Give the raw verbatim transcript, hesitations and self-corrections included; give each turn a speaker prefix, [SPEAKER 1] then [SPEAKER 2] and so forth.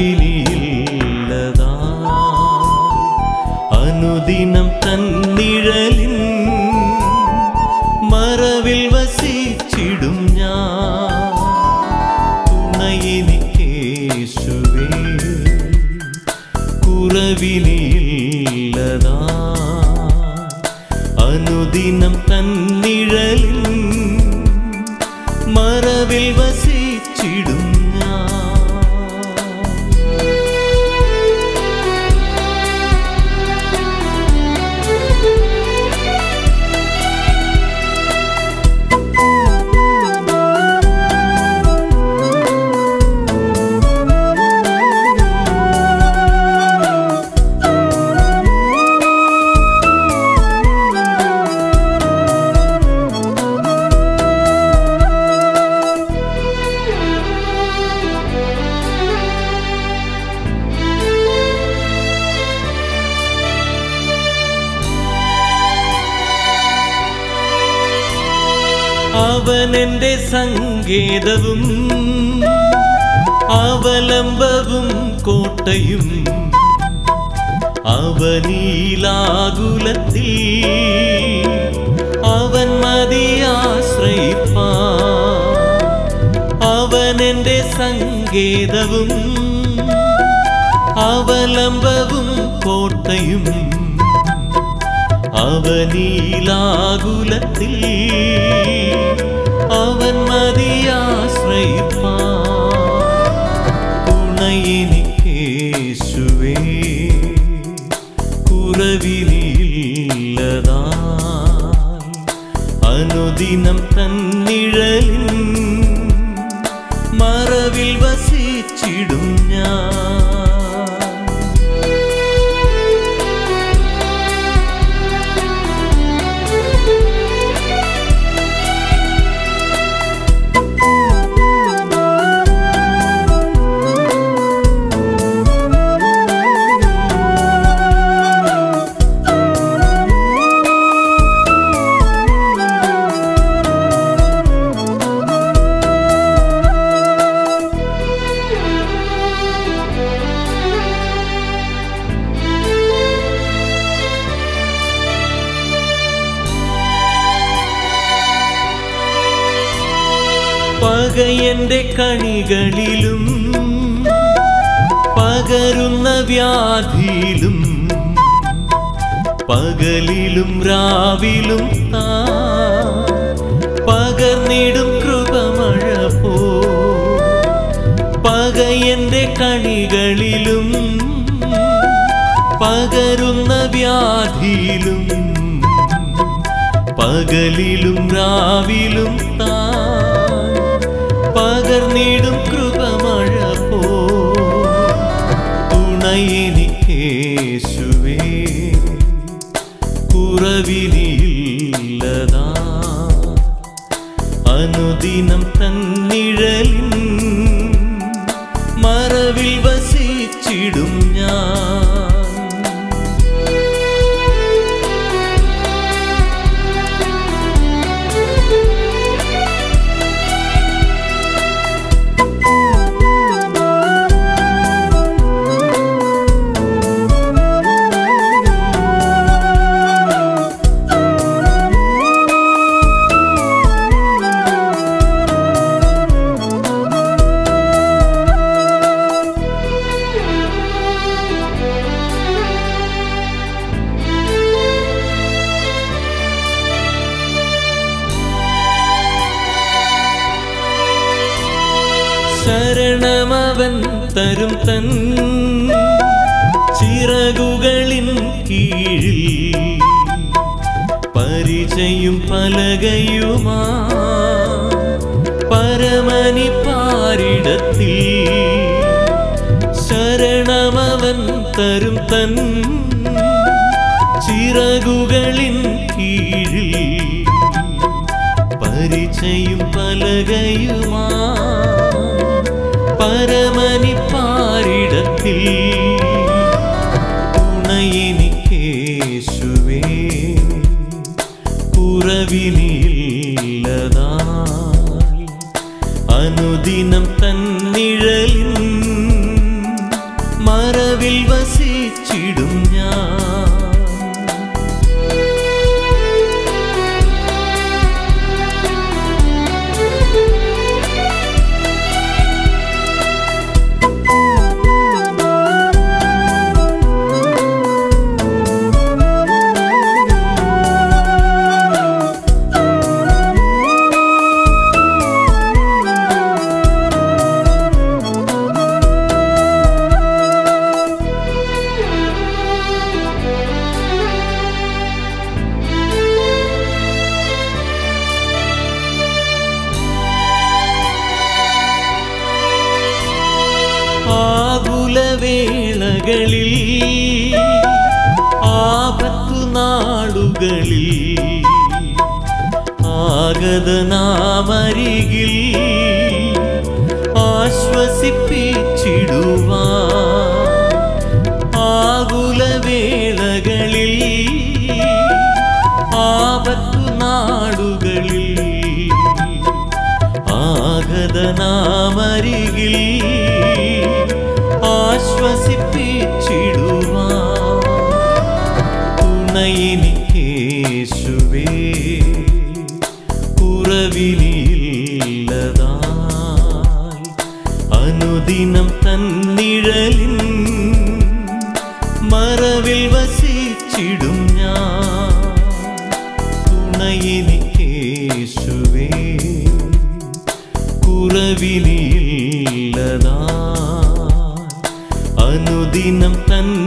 [SPEAKER 1] കുറവിനില്ലതാ അനുദിനം തന്നിഴലിൻ മറവിൽ വസിച്ചിടും ഞാൻ തുണയെനിക്കേശുവേ കുറവിനില്ലതാ അനുദിനം തന്നിഴലിൻ മറവിൽ വസിച്ചിടും അവനെന്റെ സങ്കേതവും അവലംബവും കോട്ടയും അവനീലാകുലത്തിൽ അവൻ മതിയാശ്രയിപ്പാൻ അവനെന്റെ സങ്കേതവും അവലംബവും കോട്ടയും അവനീലാകുലത്തിൽ അവൻ മതിയാശ്രയിപ്പാൻ തുണയെനിക്കേശുവേ കുറവിനില്ലതാ അനുദിനം തന്നിഴലിൻ മറവിൽ വസിച്ചിടും ഞാൻ പകയന്റെ കണികളിലും പകരുന്ന വ്യാധിയിലും പകലിലും രാവിലും താ പകർന്നിടും കൃപമഴ പോ പകയന്റെ കണികളിലും പകരുന്ന വ്യാധിയിലും പകലിലും രാവിലും താ പകർന്നിടും കൃപമഴ പോ തുണയെനിക്കേശുവേ കുറവിനില്ലതാ അനുദിനം തന്നിഴലിൻ മറവിൽ വസിച്ചിടും ഞാൻ ശരണമവൻ തരും തൻ ചിറകുകളിൻ കീഴിൽ പരിചയും പലകയുമാ പരമനി പാരിടത്തിൽ ശരണമവൻ തരും തൻ ചിറകുകളിൻ കീഴിൽ പരിചയും പലകയുമാ പരമനി പാരിടത്തിൽ തുണയെനിക്കേശുവേ കുറവിനില്ലതാ അനുദിനം തന്നിഴലിൻ വേളകളിൽ ആപത്തു നാളുകളിൽ ആഗതനാമരികിൽ ആശ്വസിപ്പിച്ചിടുവാൻ ആകുലവേളകളിൽ ആപത്തു നാളുകളിൽ ആഗതനാമരികിൽ ആശ്വസിപ്പിച്ചിടുവാൻ തുണയെനിക്കേശുവേ കുറവിനില്ലതായി അനുദിനം തന്നിഴലിൻ മറവിൽ വസിച്ചിടും ഞാൻ തുണയെനിക്കേശുവേ കുറവിനില്ലതായി അനുദിനം തൻ